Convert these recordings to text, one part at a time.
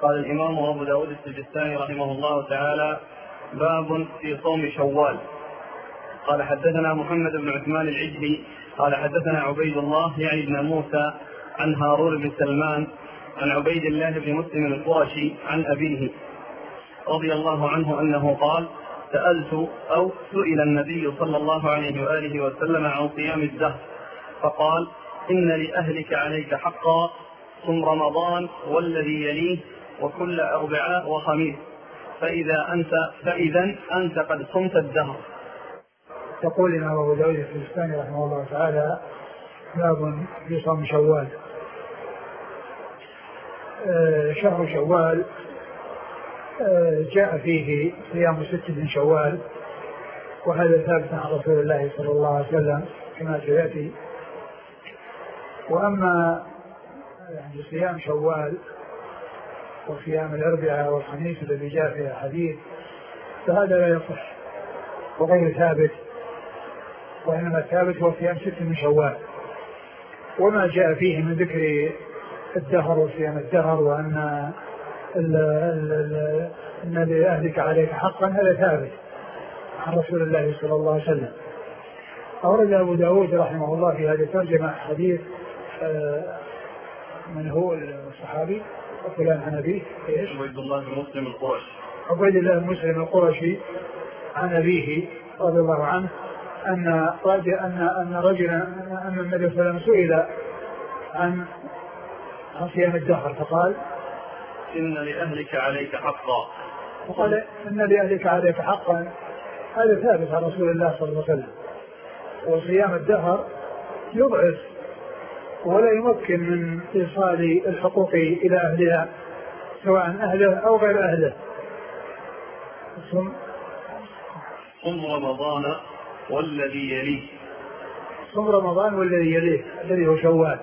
قال الإمام أبو داود السجستاني رحمه الله تعالى: باب في صوم شوال. قال حدثنا محمد بن عثمان العجلي قال حدثنا عبيد الله يعني بن موسى عن هارون بن سلمان عن عبيد الله بن مسلم القرشي عن أبيه رضي الله عنه أنه قال: سألت أو سئل النبي صلى الله عليه وآله وسلم عن صيام الدهر فقال: إن لأهلك عليك حقا، صم رمضان والذي يليه وكل أربعاء وخميس، فإذا أنت قد صمت الدهر. يقول الإمام أبو داود السجستاني رحمه الله تعالى: باب في صوم شوال. شهر شوال جاء فيه صيام 6 من شوال، وهذا ثابت عن رسول الله صلى الله عليه وسلم كما سيأتي. وأما يعني صيام شوال وصيام الأربعاء والخميس الذي جاء فيها حديث فهذا لا يصح وغير ثابت، وإنما الثابت هو صيام 6 من شوال. وما جاء فيه من ذكر الدهر وصيام الدهر وأن إن لأهلك عليك حقا هذا ثابت عن رسول الله صلى الله عليه وسلم. أورد أبو داود رحمه الله في هذه الترجمة حديث من هو الصحابي وفلان عن أبيه عبيد الله بن مسلم القرشي. عبيد الله بن مسلم القرشي عن أبيه رضي الله عنه أن رجلا أن النبي صلى الله عليه وسلم سئل عن صيام الدهر فقال: إن لأهلك عليك حقا. وقال: إن لأهلك عليك حقا، هذا ثابت عن رسول الله صلى الله عليه وسلم. وصيام الدهر يضعف ولا يمكن من إيصال الحقوق إلى أهلها سواء أهله أو غير أهله. صم رمضان والذي يليه. صم رمضان والذي يليه الذي هو شوال.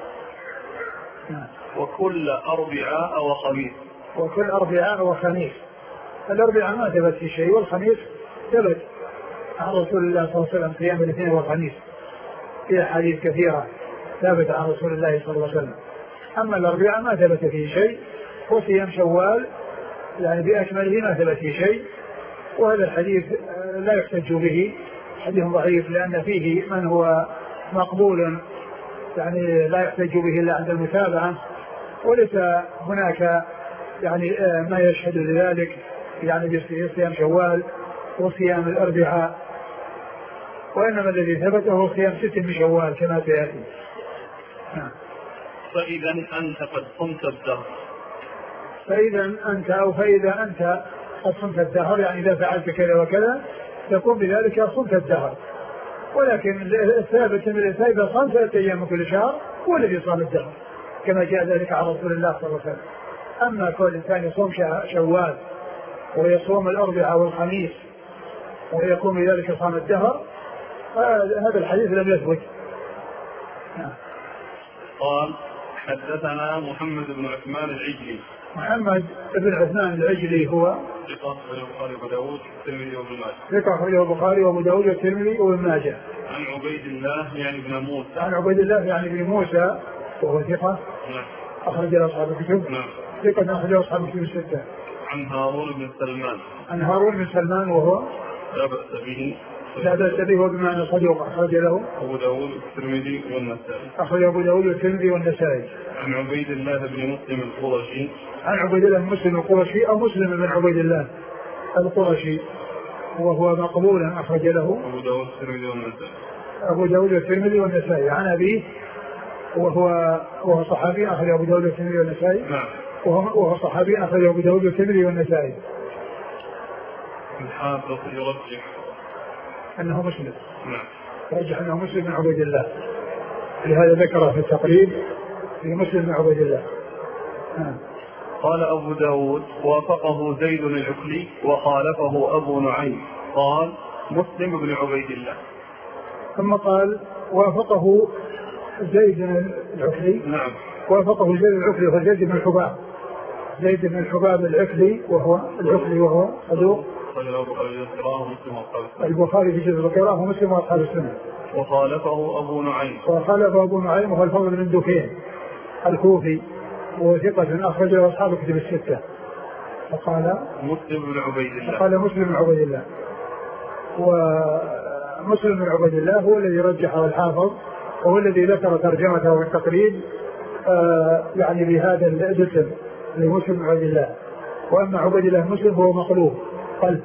وكل أربعاء وخميس. وكل أربعاء وخميس. الأربعاء ما ثبت في شيء، والخميس ثبت عن رسول الله صلى الله عليه وسلم صيام الاثنين والخميس في أحاديث كثيرة ثابت عن رسول الله صلى الله عليه وسلم. أما الأربعاء ما ثبت فيه شيء، وصيام شوال يعني بأكمله ما ثبت فيه شيء، وهذا الحديث لا يحتج به، حديث ضعيف لأن فيه من هو مقبول يعني لا يحتج به إلا عند المتابعة، وليس هناك يعني ما يشهد لذلك يعني بصيام شوال وصيام الأربعاء، وإنما الذي ثبته هو صيام 6 من شوال كما سيأتي. فإذا أنت قد صمت الدهر. فإذا أنت قد صمت الدهر، يعني إذا فعلت كذا وكذا تكون بذلك صمت الدهر. ولكن الثابت من الإنسان صام 3 أيام كل شهر هو الذي صام الدهر كما جاء ذلك عن رسول الله صلى الله عليه وسلم. أما كل إنسان يصوم شوال ويصوم الأربعاء والخميس ويكون بذلك صام الدهر، هذا الحديث لم يثبت. قال: حدثنا محمد بن عثمان العجلي. محمد بن عثمان العجلي هو ثقة أخرجه البخاري وأبو داود والترمذي وابن ماجه. ثقة أخرجه البخاري وأبو داود والترمذي وابن ماجه. عن عبيد الله يعني بن موسى. عن عبيد الله يعني بن موسى وهو ثقة. نعم. أخرج له أصحاب الكتب. نعم. ثقة أخرج له أصحاب الكتب 6. عن هارون بن سلمان. عن هارون بن سلمان وهو لا بأس به. لا بأس به وبمعنى صدوق. أخرج له أبو داود والترمذي والنسائي. أخرج أبو داود والترمذي والنسائي. عن عبيد الله بن مسلم القرشي. عن عبيد الله بن مسلم القرشي أو مسلم بن عبيد الله القرشي وهو مقبول أخرج له أبو داود والترمذي والنسائي. أبو داود والترمذي والنسائي. عن أبيه وهو صحابي أخرج أبو داود والترمذي والنسائي. نعم. وهو صحابي أخرج أبو داود والترمذي والنسائي. الحافظ يرجح أنه مسلم. نعم. يرجح أنه مسلم بن عبيد الله، لهذا ذكره في التقريب في مسلم بن عبيد الله. قال أبو داود: وافقه زيد العقلي وخالفه أبو نعيم. قال: مسلم بن عبيد الله. ثم قال: وافقه زيد العقلي. نعم. وافقه زيد العقلي وهو زيد بن الحباب. زيد بن الحباب العقلي وهو صدوق. البخاري في جزء القراءة ومسلم وأصحاب السنة. وخالفه أبو نعيم. وخالفه أبو نعيم وهو الفضل بن دكين الكوفي وثقة أخرج له أصحاب الكتب الستة. فقال مسلم بن عبيد الله. قال مسلم بن عبيد الله. ومسلم بن عبيد الله هو الذي رجحه الحافظ، وهو الذي ذكر ترجمته والتقريب يعني بهذا الاسم لمسلم بن عبيد الله. وأما عبيد الله مسلم هو مقلوب قلب.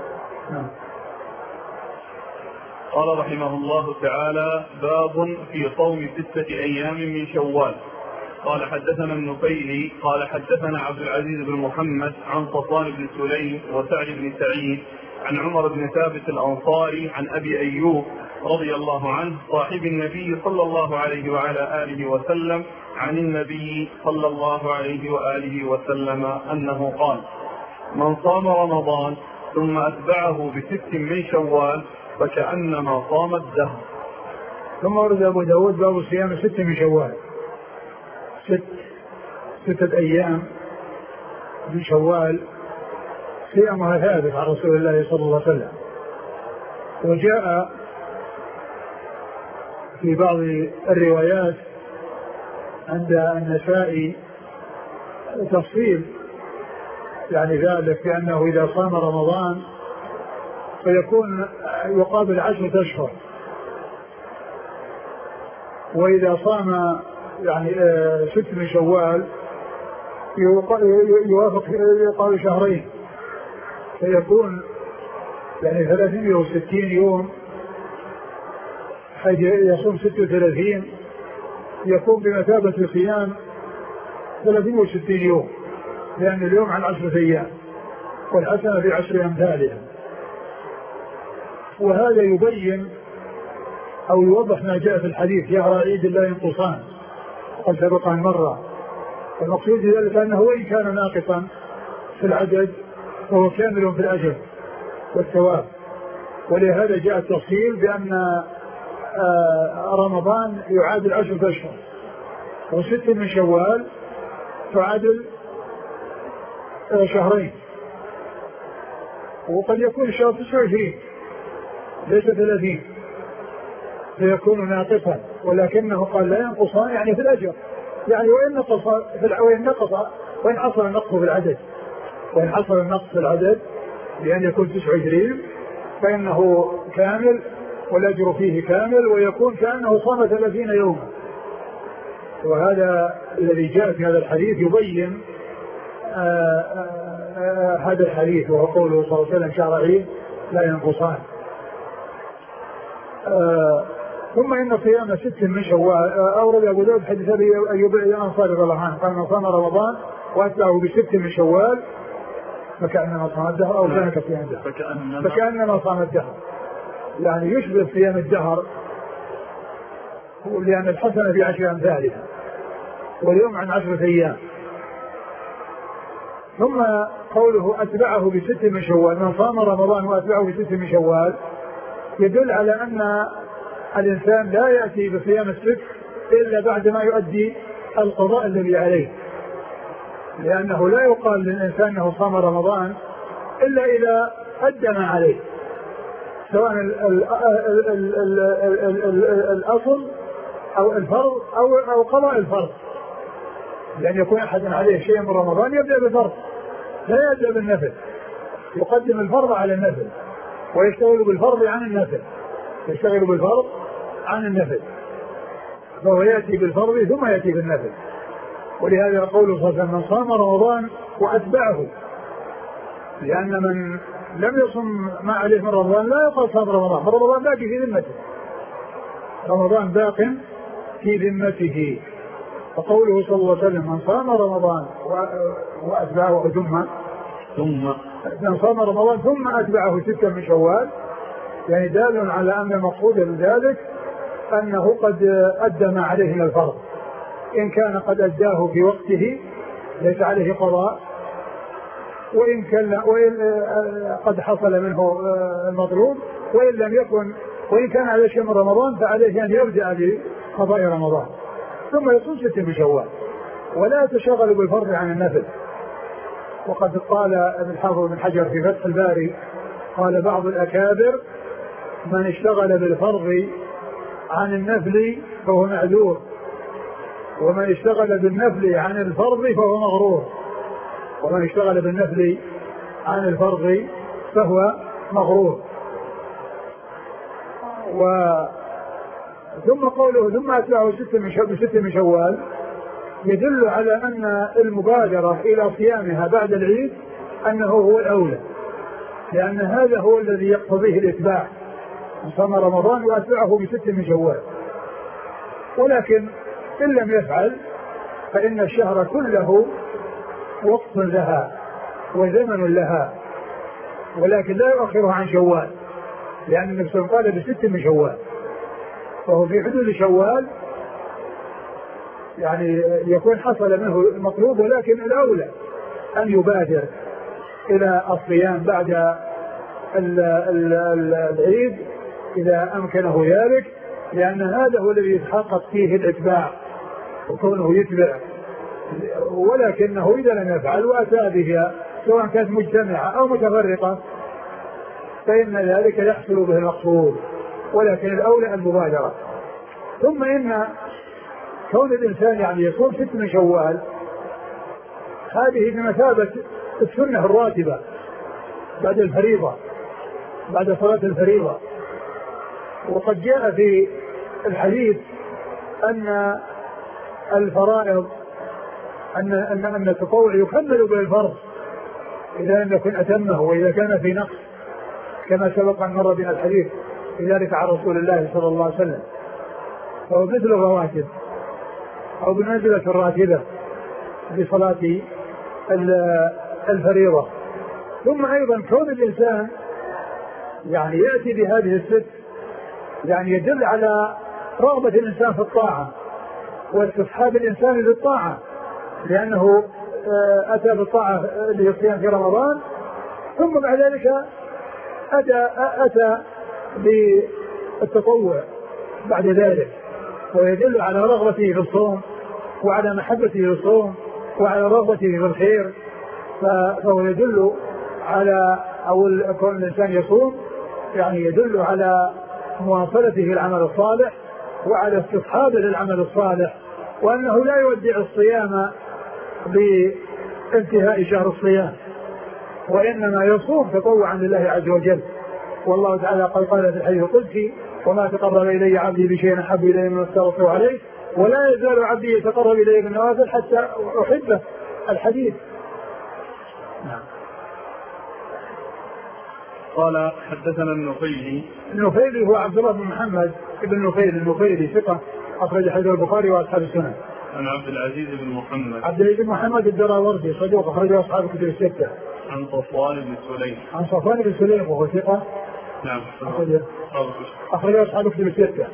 قال رحمه الله تعالى: باب في صوم 6 أيام من شوال. قال حدثنا النفيلي قال حدثنا عبد العزيز بن محمد عن صفوان بن سليم وسعد بن سعيد عن عمر بن ثابت الأنصاري عن أبي أيوب رضي الله عنه صاحب النبي صلى الله عليه وعلى آله وسلم عن النبي صلى الله عليه وآله وسلم أنه قال: من صام رمضان ثم أتبعه ب6 من شوال فكأنما صام الدهر. ثم ورد أبو داود باب صيام 6 من شوال. 6 أيام من شوال صيامها ثابت عن رسول الله صلى الله عليه وسلم. وجاء في بعض الروايات عند النسائي تفصيل يعني ذلك، بأنه إذا صام رمضان فيكون يقابل 10 أشهر، وإذا صام يعني 6 من شوال يوافق يقابل 2 شهر، فيكون يعني 360 يوم، حيث يصوم 36 يكون بمثابة الصيام 360 يوم، لأن اليوم عن 10 أيام والحسنة في 10 أمثالها. وهذا يبين أو يوضح ما جاء في الحديث: شهر عيد لا ينقصان، قد سبق أن مر. المقصود ذلك أنه وإن كان ناقصا في العدد فهو كامل في الأجر والثواب. ولهذا جاء التفصيل بأن رمضان يعادل 10 أشهر، و6 من شوال تعادل 2 شهر، وقد يكون الشهر 29 ليس 30 فيكون ناقصا، ولكنه قال لا ينقصان يعني في الأجر، يعني وإن حصل النقص في العدد، وإن حصل النقص في العدد لأن يكون 29 فإنه كامل والأجر فيه كامل، ويكون كأنه صام 30 يوما. وهذا الذي جاء في هذا الحديث يبين هذا الحديث، وهو قوله صلى الله عليه وسلم: شهر عيد لا ينقصان. ثم إن صيام 6 من شوال أورد أبو داود حديث أبي أيوب الأنصاري رضي الله عنه قال: من صام رمضان وأتبعه ب6 من شوال فكأنما صام الدهر، أو كان كصيام الدهر، فكأنما صام الدهر، يعني يشبه صيام الدهر، لأن الحسنة في 10 أمثالها واليوم عن 10 أيام. ثم قوله أتبعه ب6 من شوال، من صام رمضان وأتبعه ب6 من شوال، يدل على أن الإنسان لا يأتي بصيام الست إلا بعد ما يؤدي القضاء الذي عليه، لأنه لا يقال للإنسان أنه صام رمضان إلا إذا أدى ما عليه، سواء الأصل أو الفرض أو قضاء الفرض، لأن يكون أحد عليه شيء من رمضان يبدأ بالفرض لا يبدأ بالنفل، يقدم الفرض على النفل ويشتغل بالفرض عن النفل، يشتغل بالفرض عن النفل، فهو يأتي بالفرض ثم يأتي بالنفل. ولهذا قوله صلى الله عليه وسلم: من صام رمضان وأتبعه، لأن من لم يصم ما عليه من رمضان لا يقال صام رمضان، رمضان باقي في ذمته، رمضان باق في ذمته. فقوله صلى الله عليه وسلم: من صام رمضان وأتبعه ثم من صام رمضان ثم أتبعه 6 من شوال، يعني دال على أن المقصود بذلك أنه قد أدى ما عليه من الفرض، إن كان قد أداه في وقته ليس عليه قضاء، وإن كان قد حصل منه المطلوب، وإن لم يكن، وإن كان عليه شيء من رمضان فعليه أن يبدأ بقضاء رمضان ثم يصوم 6 من شوال ولا يتشغل بالفرض عن النفل. وقد قال ابن الحافظ بن حجر في فتح الباري: قال بعض الأكابر: من اشتغل بالفرض عن النفل فهو معذور، ومن اشتغل بالنفل عن الفرض فهو مغرور. ومن اشتغل بالنفل عن الفرض فهو مغرور. ثم قوله ثم أتبعه بست من شوال يدل على أن المبادرة إلى صيامها بعد العيد أنه هو الأولى، لأن هذا هو الذي يقتضيه الإتباع، صام رمضان وأتبعه بست من شوال. ولكن إن لم يفعل فإن الشهر كله وقت لها وزمن لها، ولكن لا يؤخره عن شوال، لأن النبي صلى الله عليه وسلم قال بست من شوال، فهو في حدود شوال يعني يكون حصل منه المطلوب، ولكن الأولى أن يبادر إلى الصيام بعد العيد إذا أمكنه ذلك، لأن هذا هو الذي يتحقق فيه الإتباع وكونه يتبع. ولكنه إذا لم يفعل وأتى بها سواء كانت مجتمعة أو متفرقة فإن ذلك يحصل به المقصود، ولكن الأولى المبادرة. ثم إن كون الإنسان يعني يصوم ست من شوال هذه بمثابة السنة الراتبة بعد الفريضة، بعد صلاة الفريضة. وقد جاء في الحديث أن الفرائض أن التطوع يكمل بالفرض إذا لم يكن أتمه وإذا كان في نقص، كما سبق أن مر بنا الحديث في ذلك عن رسول الله صلى الله عليه وسلم، فهو مثل الرواتب أو بمنزلة الراتبة بصلاة الفريضة. ثم أيضا كون الإنسان يعني يأتي بهذه الست يعني يدل على رغبة الإنسان في الطاعة واستصحاب الإنسان للطاعة، لأنه أتى بالطاعة للصيام في رمضان ثم بعد ذلك أتى بالتطوع بعد ذلك، ويدل على رغبته في الصوم وعلى محبته للصوم وعلى رغبته في الخير. فهو يدل على أو كون الإنسان يصوم يعني يدل على مواصلته العمل الصالح وعلى استصحابه للعمل الصالح، وأنه لا يودع الصيام بانتهاء شهر الصيام، وإنما يصوم تطوعا لله عز وجل. والله تعالى قال في الحديث القدسي: وما تقرب إلي عبدي بشيء أحب إلي مما افترضته عليه ولا يزال عبدي يتقرب إلي بالنوافل حتى أحبه. الحديث. نعم. قال حدثنا النفيلي هو عبد الله بن محمد بن نفيل النفيلي ثقة أخرج حديث البخاري وأصحاب السنن. عن عبد العزيز بن محمد الدراوردي صدوق أخرج أصحاب الكتب الستة. عن صفوان بن سليم وهو ثقة. نعم. أخرج أصحاب الكتب الستة.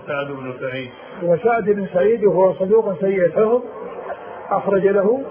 وسعد بن سعيد وهو صدوق سيء الحفظ أخرج له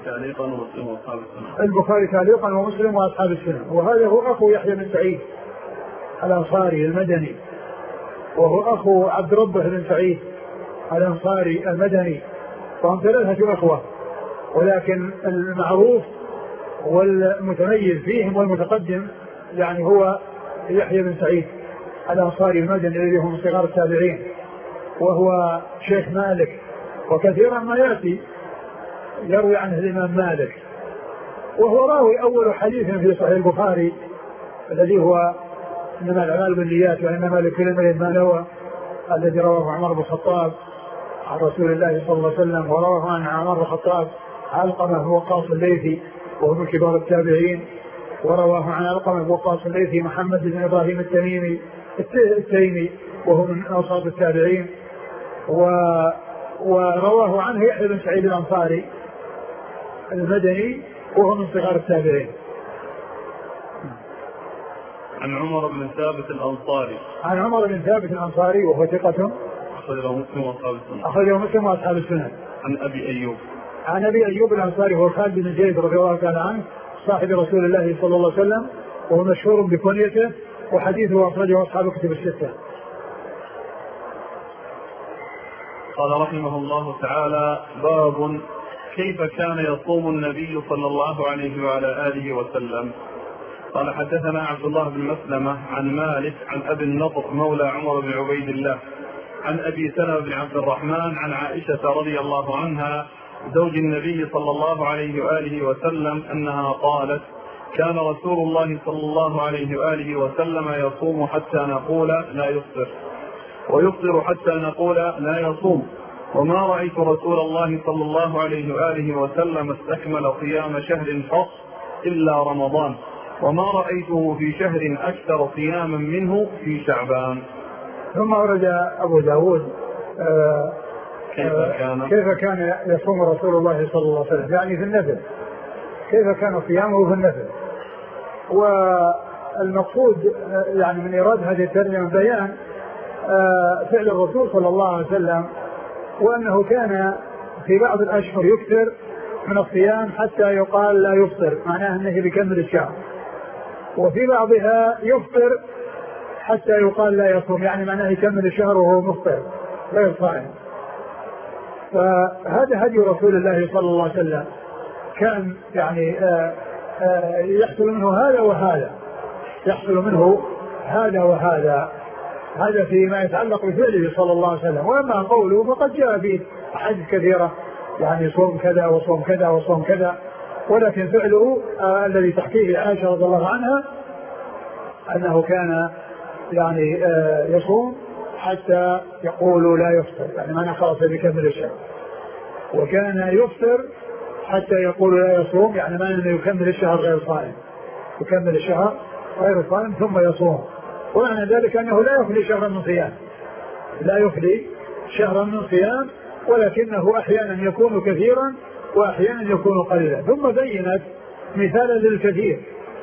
البخاري تعليقا ومسلم وأصحاب السنن. وهذا هو أخو يحيى بن سعيد الأنصاري المدني، وهو أخو عبد ربه بن سعيد الأنصاري المدني، وهم ثلاثة أخوة، ولكن المعروف والمتميز فيهم والمتقدم يعني هو يحيى بن سعيد الأنصاري المدني الذي هو من صغار التابعين، وهو شيخ مالك، وكثيرا ما يأتي يروي عنه الإمام مالك، وهو راوي أول حديث في صحيح البخاري الذي هو إنما الأعمال بالنيات وإنما لكل امرئ ما نوى، الذي رواه عمر بن الخطاب عن رسول الله صلى الله عليه وسلم، ورواه عن عمر بن الخطاب علقمة بن وقاص الليثي وهو من كبار التابعين، ورواه عن علقمة بن وقاص الليثي محمد بن إبراهيم التيمي وهو من أوساط التابعين، ورواه عنه يحيى بن سعيد الأنصاري المدني وهو من صغار التابعين. عن عمر بن ثابت الأنصاري وهو ثقة أخرجه مسلم وأصحاب السنن. عن أبي أيوب الأنصاري هو خالد بن زيد رضي الله تعالى عنه صاحب رسول الله صلى الله عليه وسلم، وهو مشهور بكنيته وحديثه أخرجه أصحاب الكتب الستة. قال رحمه الله تعالى: باب كيف كان يصوم النبي صلى الله عليه وعلى آله وسلم. قال حدثنا عبد الله بن مسلمة عن مالك عن أبي النضر مولى عمر بن عبيد الله عن أبي سلمة بن عبد الرحمن عن عائشة رضي الله عنها زوج النبي صلى الله عليه وآله وسلم أنها قالت: كان رسول الله صلى الله عليه وآله وسلم يصوم حتى نقول لا يفطر، ويفطر حتى نقول لا يصوم، وما رأيت رسول الله صلى الله عليه وآله وسلم استكمل صيام شهر قط إلا رمضان، وما رأيته في شهر أكثر صياما منه في شعبان. ثم ورد أبو داود كيف كان يصوم رسول الله صلى الله عليه وسلم، يعني في النفل، كيف كان صيامه في النفل. والمقصود يعني من إيراد هذه الترجمة بيان فعل الرسول صلى الله عليه وسلم، وأنه كان في بعض الأشهر يكثر من الصيام حتى يقال لا يفطر، معناه أنه بيكمل الشهر، وفي بعضها يفطر حتى يقال لا يصوم، يعني معناه يكمل الشهر وهو مفطر غير صائم. فهذا هدي رسول الله صلى الله عليه وسلم، كان يعني يحصل منه هذا وهذا، يحصل منه هذا وهذا، هذا فيما يتعلق بفعله صلى الله عليه وسلم. وأما قوله فقد جاء في أحاديث كثيرة، يعني صوم كذا وصوم كذا وصوم كذا، ولكن فعله الذي تحكيه عائشة رضي الله عنها أنه كان يعني يصوم حتى يقول لا يفطر، يعني معنى خلاص بيكمل الشهر، وكان يفطر حتى يقول لا يصوم، يعني معنى أنه يكمل الشهر غير صائم، يكمل الشهر غير صائم ثم يصوم. ومعنى ذلك أنه لا يخلي شهرا من صيام، لا يخلي شهرا من صيام، ولكنه أحيانا يكون كثيرا وأحيانا يكون قليلا. ثم بينت مثالا للكثير،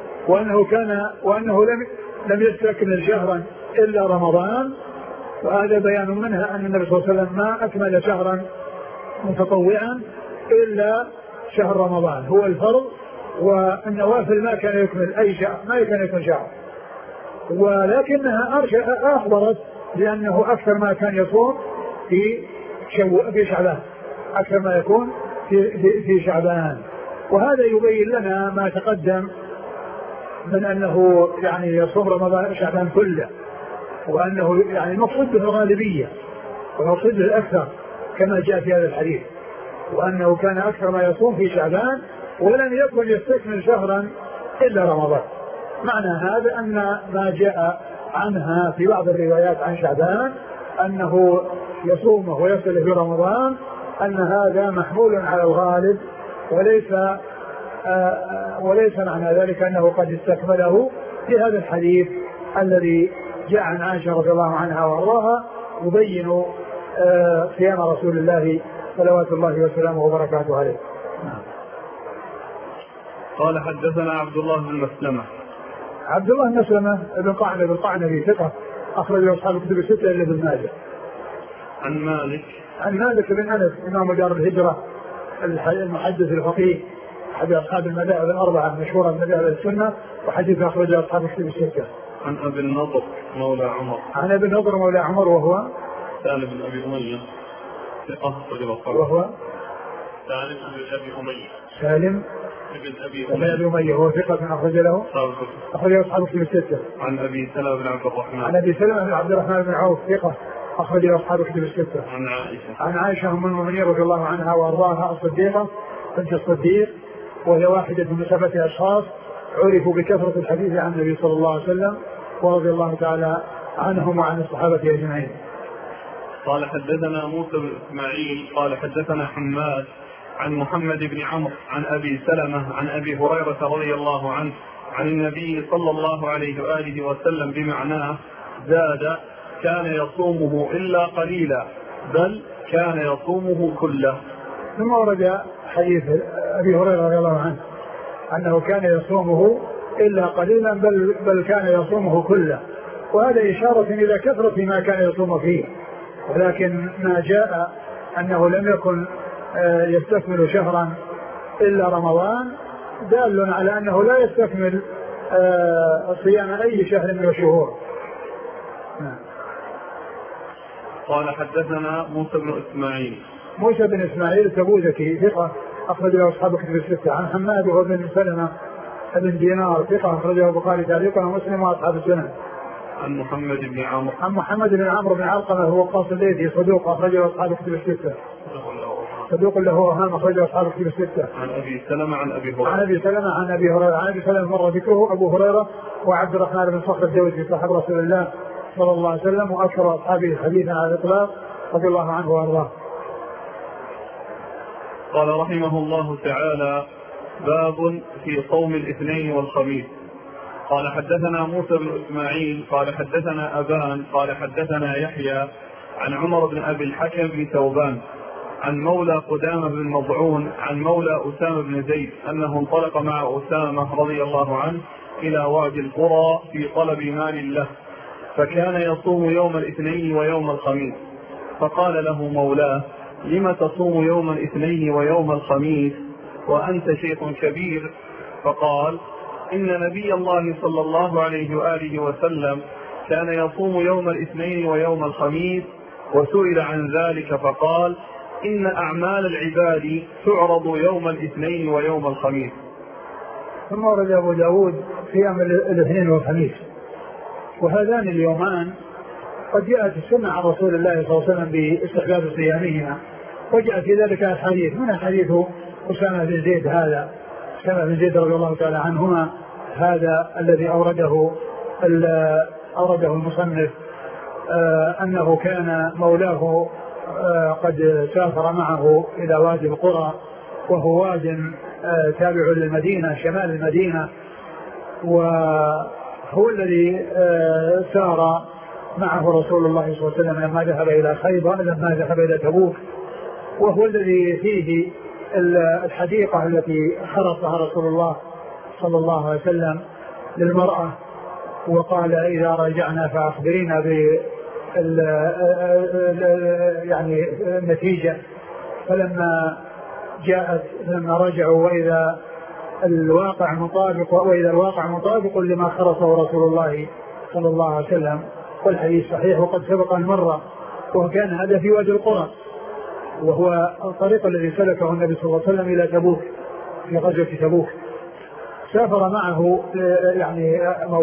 وأنه لم يستكمل شهرا إلا رمضان، وهذا بيان منها أن النبي صلى الله عليه وسلم ما أكمل شهرا متطوعا إلا شهر رمضان هو الفرض، والنوافل ما كان يكمل أي شهر، ما كان يكمل شهر، ولكنها أخبرت بأنه أكثر ما كان يصوم في شعبان، أكثر ما يكون في شعبان. وهذا يبين لنا ما تقدم من أنه يعني يصوم رمضان شعبان كله، وأنه يعني المقصود به الغالبية والمقصود به الأكثر كما جاء في هذا الحديث، وأنه كان أكثر ما يصوم في شعبان ولم يكن يستكمل شهرا إلا رمضان. معنى هذا أن ما جاء عنها في بعض الروايات عن شعبان أنه يصومه ويصل في رمضان، أن هذا محمول على الغالب، وليس معنى ذلك أنه قد استكمله في هذا الحديث الذي جاء عن عائشة رضي الله عنها وارضاها يبين صيام رسول الله صلوات الله وسلامه وبركاته عليه. قال حدثنا عبد الله بن مسلمة. عبد الله بن مسلمة بن قعنب القعنبي ثقة أخرج له أصحاب الكتب الستة إلا ابن ماجه. عن مالك بن أنس إمام دار الهجرة المحدث الفقيه أحد أصحاب المذاهب الأربعة مشهورة بمذاهب السنة، وحديث أخرج أصحاب الكتب الستة. عن أبي النضر مولى عمر. عن أبي النضر مولى عمر وهو سالم بن أبي أمية ثقة وهو سالم بن أبي أمية. سالم بن أبي أمية وهو ثقة أخرج له أصحاب الكتب الستة. عن أبي سلمة بن عبد الرحمن. عن أبي سلمة بن عبد الرحمن بن عوف ثقة أخرج له أصحاب الكتب الستة. عن عائشة أم المؤمنين رضي الله عنها وأرضاها الصديقة بنت الصديق، وهي واحدة من 7 أشخاص عرفوا بكثرة الحديث عن النبي صلى الله عليه وسلم، ورضي الله تعالى عنهم وعن الصحابة أجمعين. قال حدثنا موسى بن إسماعيل قال حدثنا حماد عن محمد بن عمرو عن أبي سلمة عن أبي هريرة رضي الله عنه عن النبي صلى الله عليه وآله وسلم بمعناه زاد: كان يصومه إلا قليلا، بل كان يصومه كله. ثم ورد حديث أبي هريرة رضي الله عنه أنه كان يصومه إلا قليلا بل كان يصومه كله، وهذا إشارة إلى كثرة ما كان يصوم فيه، ولكن ما جاء أنه لم يكن يستكمل شهرا إلا رمضان دال على أنه لا يستكمل صيام أي شهر من الشهور. قال حدثنا موسى بن إسماعيل التبوذكي ثقة أخرج له أصحاب الكتب الستة. عن حماد بن سلمة بن دينار ثقة أخرجه البخاري تعليقا ومسلم وأصحاب السنن. عن محمد بن عمرو. عن محمد بن عمرو بن علقمة هو وقاص الليثي صدوق أخرجه أصحاب الكتب الستة. صدوق له وهام أخرجه أصحاب الكتب الستة. عن أبي سلمة عن أبي هريرة. عن أبي سلمة عن أبي هريرة. عن أبي سلمة مر ذكره أبو هريرة وعبد الرحمن بن صخر الدوسي صاحب رسول الله صلى الله عليه وسلم وأكثر أصحابه حديثا على الإطلاق رضي الله عنه وأرضاه. قال رحمه الله تعالى: باب في صوم الاثنين والخميس. قال حدثنا موسى بن إسماعيل قال حدثنا أبان قال حدثنا يحيى عن عمر بن أبي الحكم بن ثوبان عن مولى قدامة بن مضعون عن مولى أسامة بن زيد أنه انطلق مع أسامة رضي الله عنه إلى وادي القرى في طلب مال له، فكان يصوم يوم الاثنين ويوم الخميس، فقال له مولاه: لم تصوم يوم الاثنين ويوم الخميس وأنت شيخ كبير؟ فقال: إن نبي الله صلى الله عليه وآله وسلم كان يصوم يوم الاثنين ويوم الخميس، وسئل عن ذلك فقال: إن أعمال العباد تعرض يوم الاثنين ويوم الخميس. ثم ورد أبو داود صيام الاثنين والخميس، وهذان اليومان قد جاءت السنة عن رسول الله صلى الله عليه وسلم باستحباب صيامهما، وجاء في ذلك الحديث من حديث أسامة بن زيد هذا، أسامة بن زيد رضي الله تعالى عنهما، هذا الذي أورده المصنف أنه كان مولاه قد سافر معه إلى وادي القرى، وهو واد تابع للمدينة شمال المدينة، وهو الذي سار معه رسول الله صلى الله عليه وسلم لما ذهب إلى خيبر، لما ذهب إلى تبوك، وهو الذي فيه الحديقة التي خرصها رسول الله صلى الله عليه وسلم للمرأة، وقال: إذا رجعنا فأخبرينا يعني النتيجة. فلما رجعوا وإذا الواقع مطابق لما خرصه رسول الله صلى الله عليه وسلم، والحديث صحيح وقد سبق المرة، وكان هذا في وادي القرى، وهو الطريق الذي سلكه النبي صلى الله عليه وسلم إلى تبوك في غزوة تبوك. سافر معه يعني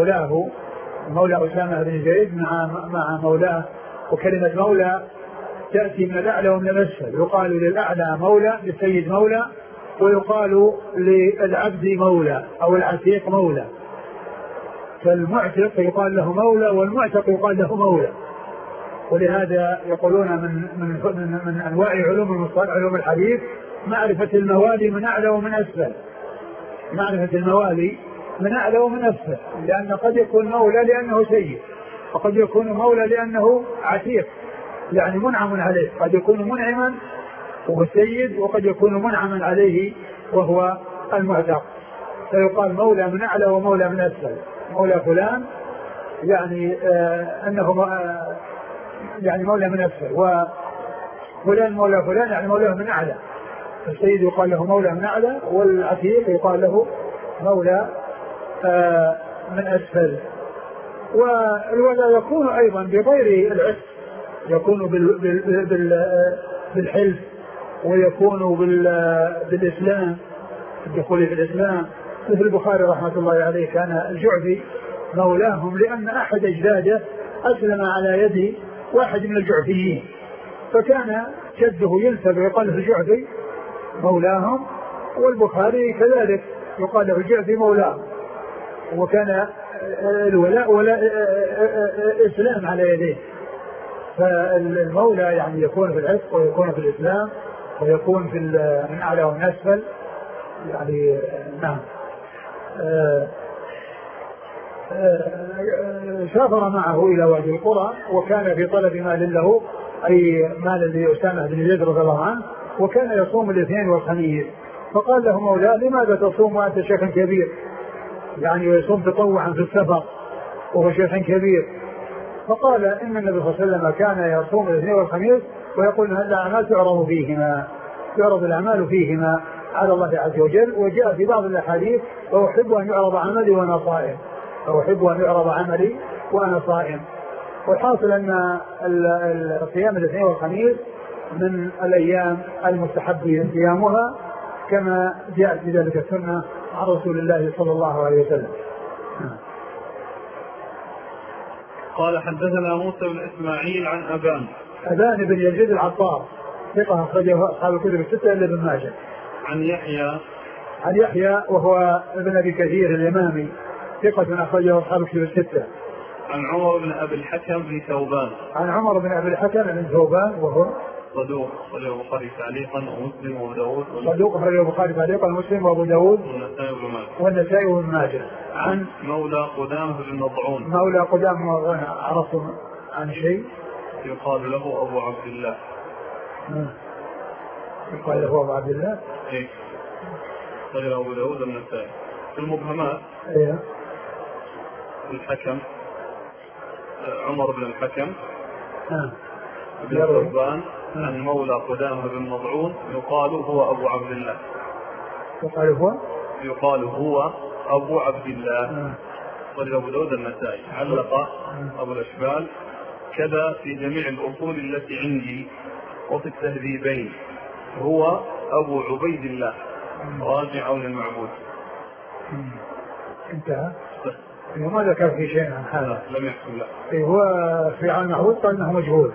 مولى أسامة بن زيد مع مولاه، وكلمة مولى تأتي من الأعلى ومن الأسفل، يقال للأعلى مولى، للسيد مولى، ويقال للعبد مولى أو العتيق مولى. فالمعتق يقال له مولى والمعتق يقال له مولى. ولهذا يقولون من أنواع علوم الحديث معرفة الموالي من أعلى ومن أسفل، معرفة الموالي من أعلى ومن أسفل، لأن قد يكون مولى لأنه سيد، وقد يكون مولى لأنه عتيق يعني منعم عليه، قد يكون منعما وهو السيد، وقد يكون منعما عليه وهو المعتق، فيقال مولى من أعلى ومولى من أسفل. مولى فلان يعني أنه يعني مولى من أسفل، وفلان مولى فلان يعني مولاه من أعلى. السيد يقال له مولى من أعلى، والعتيق يقال له مولى من أسفل. والولاء يكون أيضا بغير العتق، يكون بالحلف، ويكون بالإسلام، الدخول في الإسلام. مثل البخاري رحمة الله عليه كان الجعفي مولاهم لأن أحد أجداده أسلم على يد واحد من الجعفيين، فكان جده ينسب ويقال له الجعفي مولاهم، والبخاري كذلك يقال له الجعفي مولاهم، وكان الولاء ولاء إسلام على يديه. فالمولى يعني يكون في العتق ويكون في الإسلام ويكون في من أعلى ومن أسفل يعني. نعم. سافر معه إلى وادي القرى، وكان في طلب مال له، أي مال لأسامة بن زيد رضي الله عنه، وكان يصوم الاثنين والخميس. فقال له مولاه: لماذا تصوم وأنت شيخ كبير؟ يعني ويصوم تطوعا في السفر وهو شيخ كبير. فقال: إن النبي صلى الله عليه وسلم كان يصوم الاثنين والخميس ويقول أن الأعمال تعرض الأعمال فيهما على الله عز وجل. وجاء في بعض الأحاديث: وأحب أن يعرض عملي وأنا صائم، وأحب أن يعرض عملي وأنا صائم. والحاصل أن الصيام الاثنين والخميس من الأيام المستحب صيامها، كما جاءت في ذلك السنة عن رسول الله صلى الله عليه وسلم. قال حدثنا موسى بن إسماعيل عن أبان بن يزيد العطار ثقة أخرجه أصحاب الكتب الستة إلا ابن ماجه. عن يحيى وهو ابن أبي كثير اليمامي ثقة أخرجه أصحاب الكتب الستة. عن عمر بن أبي الحكم بن ثوبان. عن عمر بن أبي الحكم بن ثوبان وهو صدوق أخرجه البخاري تعليقا ومسلم وأبو داود. صدوق أخرجه البخاري تعليقا ومسلم وأبو داود والنسائي وابن ماجه. عن مولى قدامة بن مضعون. مولى قدامة عرفتم عن شيء؟ يقال له أبو عبد الله. يقال له أبو عبد الله. إيه. غير أبو داود والنسائي. في المبهمات. إيه. الحكم عمر بن الحكم. بن ثوبان عن مولى قدامة بن مضعون يقال هو أبو عبد الله. يقال هو أبو عبد الله. قال أبو داود النسائي. علق أبو الأشبال كذا في جميع الأصول التي عندي وفي التهذيبين هو أبو عبيد الله راجع عون المعبود. انتهى. ما ذكر في شيء عن هذا. لم يحكم لا. هو في عون المعبود قال انه مجهول.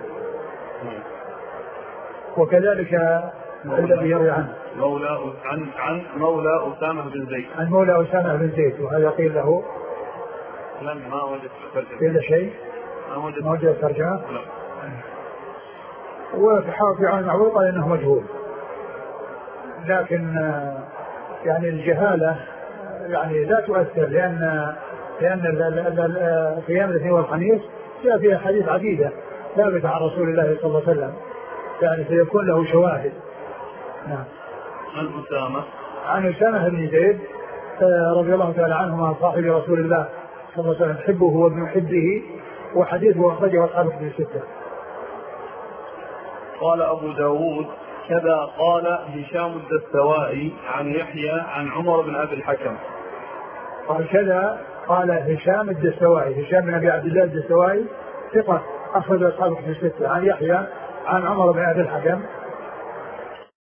وكذلك الذي يروي عنه عن مولى أسامة بن زيد. عن مولى أسامة بن زيد وهذا قيل له ما وجدت ترجمة. قيل شيء ما وجدت ترجمة. وفي عون المعبود قال انه مجهول. لكن يعني الجهالة يعني لا تؤثر لأن قيام الاثنين والخميس جاء فيها حديث عديدة ثابتة عن رسول الله صلى الله عليه وسلم يعني سيكون له شواهد. نعم. عن أسامة بن زيد رضي الله تعالى عنهما صاحب رسول الله صلى الله عليه وسلم حبه وابن حبه وحديثه أخرجه أصحاب الكتب الستة. قال أبو داود كذا قال هشام الدستوائي عن يحيى عن عمر بن أبي الحكم. قال كذا قال هشام الدستوائي هشام بن أبي عبد الله الدستوائي ثقة أخرج أصحاب الكتب الستة عن يحيى عن عمر بن أبي الحكم